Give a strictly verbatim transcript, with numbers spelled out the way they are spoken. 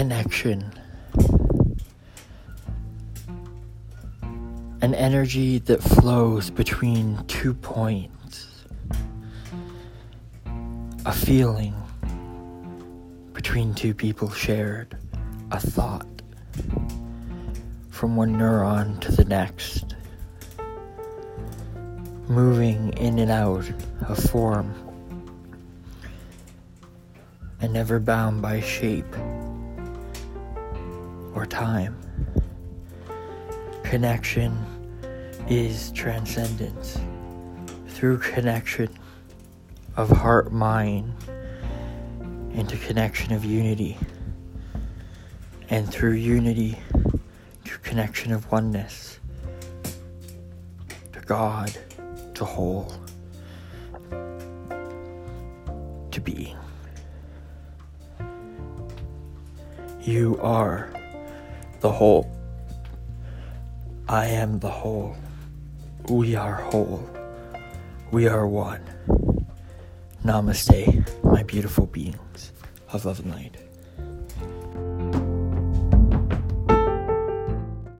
connection. An energy that flows between two points. A feeling between two people shared. A thought from one neuron to the next. Moving in and out of form. And never bound by shape or time. Connection is transcendence. Through connection of heart-mind into connection of unity, and through unity to connection of oneness, to God, to whole, to being. You are the whole. I am the whole. We are whole. We are one. Namaste, my beautiful beings of love and light.